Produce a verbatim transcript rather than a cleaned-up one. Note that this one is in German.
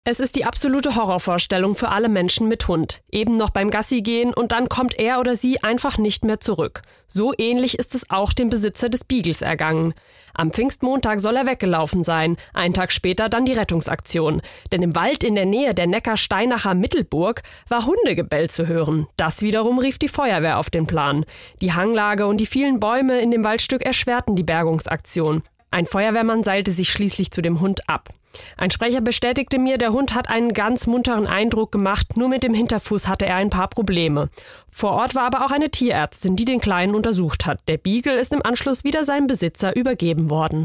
Es ist die absolute Horrorvorstellung für alle Menschen mit Hund. Eben noch beim Gassi gehen und dann kommt er oder sie einfach nicht mehr zurück. So ähnlich ist es auch dem Besitzer des Beagles ergangen. Am Pfingstmontag soll er weggelaufen sein, einen Tag später dann die Rettungsaktion. Denn im Wald in der Nähe der Neckar-Steinacher Mittelburg war Hundegebell zu hören. Das wiederum rief die Feuerwehr auf den Plan. Die Hanglage und die vielen Bäume in dem Waldstück erschwerten die Bergungsaktion. Ein Feuerwehrmann seilte sich schließlich zu dem Hund ab. Ein Sprecher bestätigte mir, der Hund hat einen ganz munteren Eindruck gemacht, nur mit dem Hinterfuß hatte er ein paar Probleme. Vor Ort war aber auch eine Tierärztin, die den Kleinen untersucht hat. Der Beagle ist im Anschluss wieder seinem Besitzer übergeben worden.